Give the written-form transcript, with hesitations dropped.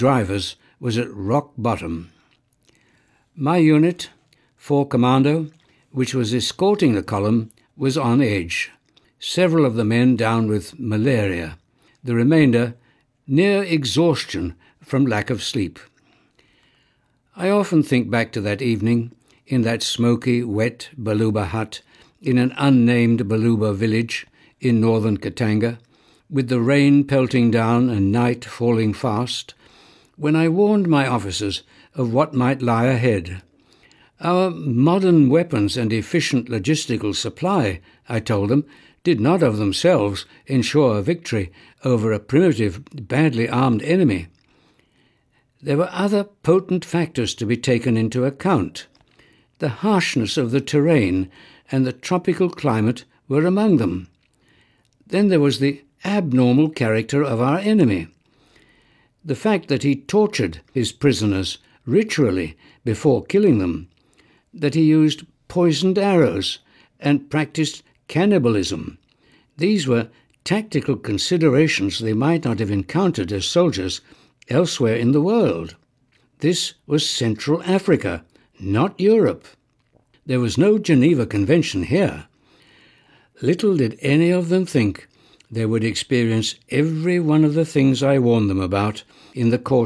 drivers was at rock bottom. My unit, 4 Commando, which was escorting the column, was on edge, several of the men down with malaria, the remainder near exhaustion from lack of sleep. I often think back to that evening in that smoky, wet Baluba hut in an unnamed Baluba village in northern Katanga, with the rain pelting down and night falling fast, when I warned my officers of what might lie ahead. Our modern weapons and efficient logistical supply, I told them, did not of themselves ensure a victory over a primitive, badly armed enemy. There were other potent factors to be taken into account. The harshness of the terrain and the tropical climate were among them. Then there was the abnormal character of our enemy. The fact that he tortured his prisoners ritually before killing them, that he used poisoned arrows and practiced cannibalism. These were tactical considerations they might not have encountered as soldiers elsewhere in the world. This was Central Africa, not Europe. There was no Geneva Convention here. Little did any of them think they would experience every one of the things I warned them about in the course